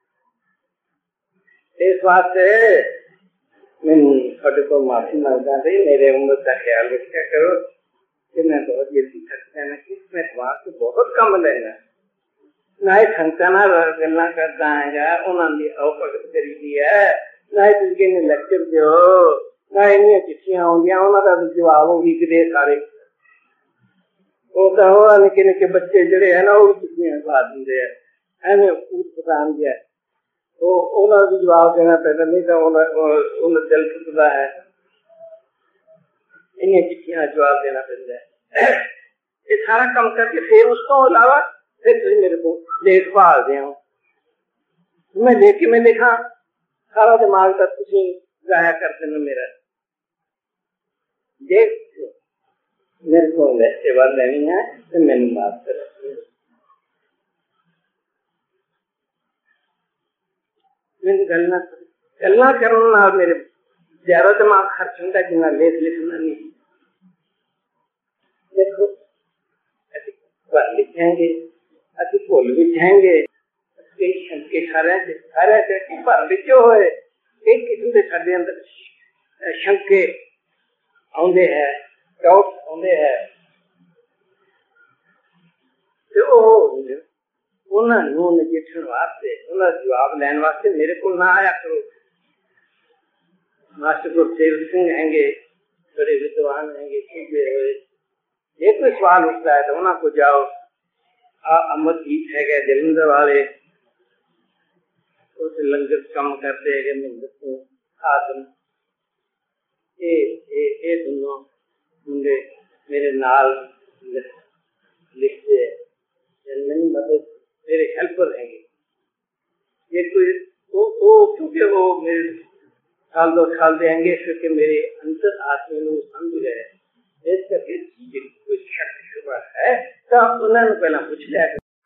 इस वास्ते मैं थोड़े को माफी मांगता थी, मेरे उम्र का ख्याल रखा करो कि मैं बहुत जल्दी थक जाना कि मैं दिमाग को बहुत कम लेना ना ही संगता ना गल्ला करता है उन्होंने आओ भगत करी दी है ना ही दूसरे ने लेक्चर दो ना इन चिट्ठियां आउंदियां उन्होंने का जवाब उड़ीकदे सारे। वो तो हो निके निके बच्चे जड़े है ना वो चिट्ठियां ला देंगे एवं ऊट पटान दिया तो उन्होंने भी जवाब देना पैदा नहीं तो उन्हें दिल टुटता है, इन्हें चिट्ठियां जवाब देना पैदा है। ये सारा काम करके फिर उसको अलावा फिर तुम मेरे को देखभाल दे मैं लेके मैं लिखा सारा दिमाग तक तुम जाया कर देना मेरा देख मेरे को सेवा लेनी है तो मैंने माफ कर मैंने गलना गलना करना मेरे ज्यादा दिमाग खर्च होता जिन्ना लेख लिखना नहीं। देखो अभी पढ़ लिखेंगे अभी भूल भी जाएंगे कई शंके सारे सारे पढ़ लिखे हुए कई किस्म के साढ़े अंदर शंके आउंदे है डाउट आउंदे है तो उन्होंने नजिठण वास्ते उन्होंने जवाब लैन वास्ते मेरे को ना आया करो। मास्टर गुरसेवक सिंह हैंगे बड़े विद्वान हैंगे सीधे हुए ये कोई सवाल उठता है तो उन्होंने को जाओ अमरजीत है जलंधर वाले उस लंगर कम करते है महेंद्र सिंह आदम ये ये ये दोनों मुंडे मेरे नाल लिखते हैं मेरी मदद मेरे हेल्पर हैंगे। ये कोई वो वो क्योंकि वो मेरे साल दो साल देंगे क्योंकि मेरे अंतर आत्मा में समझ गए इस करके कोई शक शुबा है तो उन्होंने पहला पूछ लिया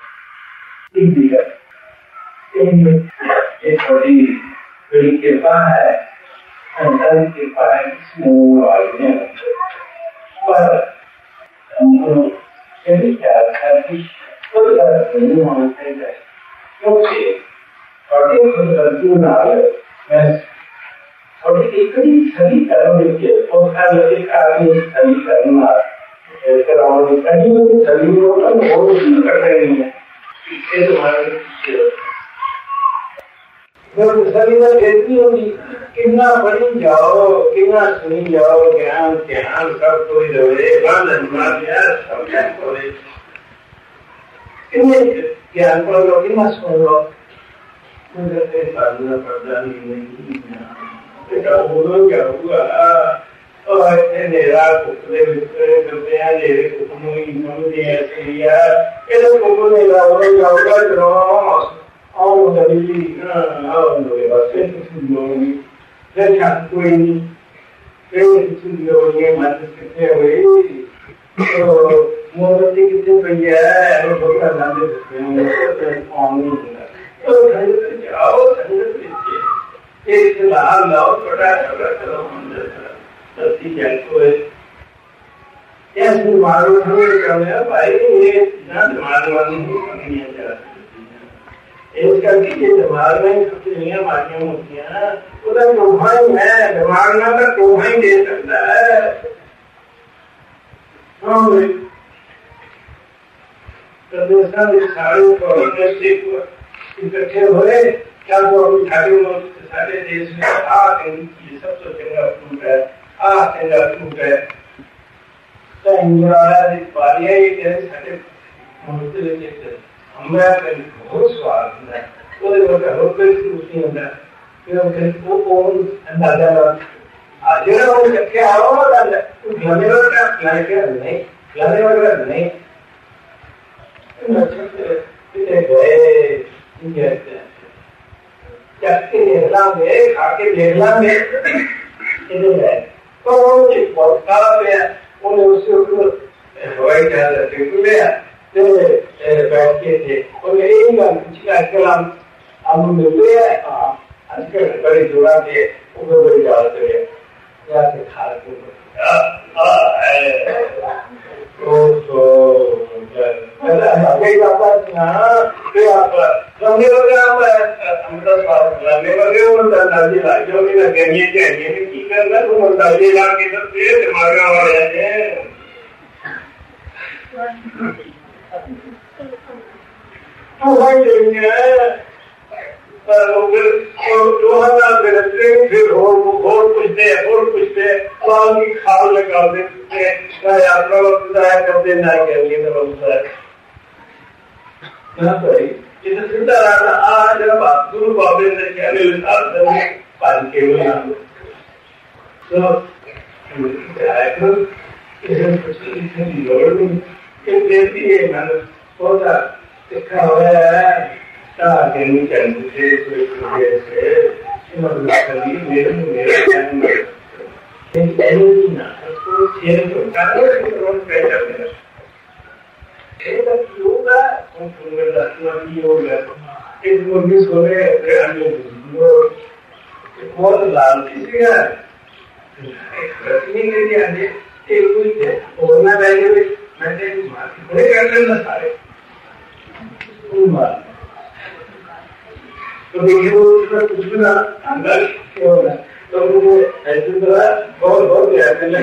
एक बड़ी बड़ी कृपा है अंतर कृपा है पर हमको यही ख्याल है कि कोई गलती नहीं होना चाहिए क्योंकि और कोई गलती ना मैं और एक ही सही करने के और हर एक आदमी सही करना कराने कहीं भी सही होता है वो नहीं कर रहे हैं इससे तुम्हारे जब सही में कहती होगी कितना पढ़ी जाओ कितना सुनी जाओ ज्ञान ज्ञान सब कोई रहे बांधन मारिया सब कोई कितने ज्ञान पढ़ लो कितना सुन लो मुझे से साधना पढ़ना नहीं बेटा बोलो क्या हुआ और ऐसे रात उतरे उतरे करते हैं मेरे को कोई समझे ऐसे यार ये को नहीं लाओगे लाओगे तो और दलीली और लोग बस कुछ लोग फिर छात्र कोई नहीं फिर कुछ लोग ये मत करते हुए तो मोदी कितने भैया है वो बहुत लाने देते हैं पानी तो खरीद जाओ खरीद लीजिए एक लाल लाओ छोटा छोटा चलो मंदिर दस्ती जल को ऐसे मारो थोड़े करने भाई ये ना दिमाग वाली नहीं है इसका किसी दिमाग में सबसे दुनिया मारियां होती हैं उधर तुम्हारी है दिमाग ना तो तुम्हारी दे सकता है सारे इकट्ठे हुए क्या तो अभी सारे सारे देश में आ ये सब तो चंगा फूट है Ah, tenda tutte. Tenga di pari che state molto leggete. Amma per बहुत स्वाद है वो देखो क्या रोड पे उसकी अंदर फिर हम कहीं वो कौन अंदाजा लगा आज ये वो क्या है वो अंदाजा तो ग्लैमर का क्लाइ क्या नहीं ग्लैमर वगैरह नहीं इतने गए इनके चक्के देख लांगे खाके देख लांगे इधर है तो वो एक बहुत काला पे उन्हें उसके ऊपर हवाई जहाज रखे हुए बैठ के थे और यही आजकल हम हम मिलते हैं आजकल बड़े जोड़ा के ऊपर बड़ी डालते हैं या से खा के आगे जाता ना फिर आप लंबे वगैरह लंबे वगैरह दादी लाइजों में लगेंगे चाहिए की करना तुम दादी ला के तो फिर दिमाग वाले हैं तो भाई देंगे दो हजार बेहतरे फिर और और कुछ दे और कुछ दे पाल की खाल लगा देते यात्रा बताया कर देना के लिए तो बोलता है ना भाई ये तो चिंता रहा आज जब बात गुरु बाबे ने क्या मिलता है पाल के बोला तो क्या है इसे कुछ इतनी लोड़ नहीं कि देती है मैंने सोचा देखा हुआ है ताकि मुझे मुझे मुझे से इन्होंने कभी मेरे मेरे टाइम में एक एनर्जी ना उसको शेयर तो करने के रोज पैसा मेरा ये तो योगा उन पूरे दर्शन की योगा एक मुर्गी सोने अपने अंदर वो बहुत लाल किसी का रखने के लिए आने एक कुछ है और ना बैठे हुए मैं तो बड़े कर लेना सारे तो देखिए वो कुछ भी ना अंदर क्या होगा तो मुझे ऐसे तरह बहुत बहुत याद है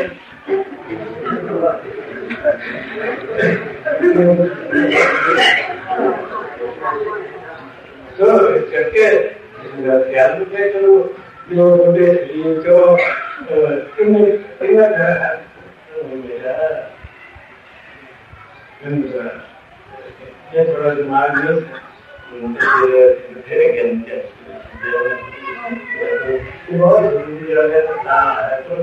तो करके याद में चलो जो मुझे ये जो इन्हें इन्हें मेरा ये थोड़ा दिमाग में फिर गंदे बहुत जरूरी है ना है तो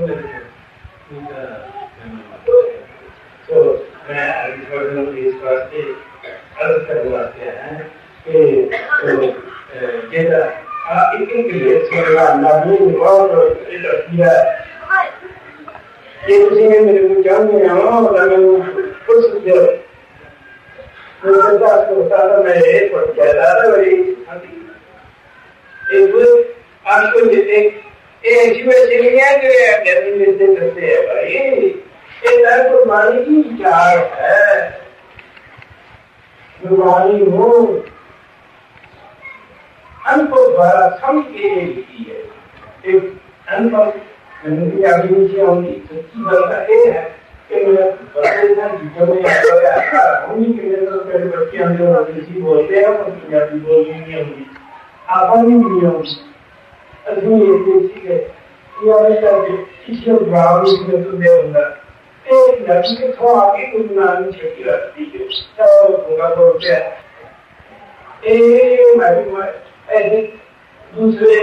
तो मैं अभी थोड़ा इस बात से अर्ज करवाते हैं कि ये आप इनके लिए थोड़ा नामी और किया ये किसी ने मेरे को जान नहीं आया और मैं कुछ देर मैं आपको बताता मैं एक बात कहता था वही एक आपको एक ऐसी वैसी नहीं है कि गर्मी में से करते हैं भाई ये तरह को मानी की विचार है गुरबानी हो अनुभव द्वारा सम के लिखी है एक अनुभव मैंने अभी नीचे होंगी सच्ची बात ये है कि मैं बड़े ना जीवन में ऐसा होनी के लिए तो पहले बच्चे हम जो अंग्रेजी बोलते हैं और पंजाबी बोलनी नहीं होगी आसानी नहीं होगी अभी ये देखिए है ये वाले करके किसी और गाँव में तो दे दूँगा एक लड़की के थोड़ा आगे कुछ नानी छठी लगती है तो होगा तो क्या ए मैं भी ऐसे दूसरे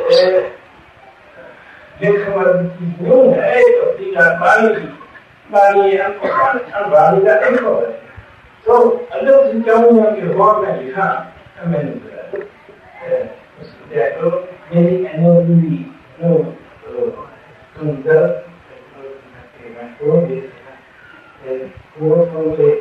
देश हमारी चीज नहीं है तो तीन बानी बानी बानी का एक है तो अगर जिज्ञासा के हुआ में लिखा मैंने देखो मेरी एनर्जी नो सुंदर वो वो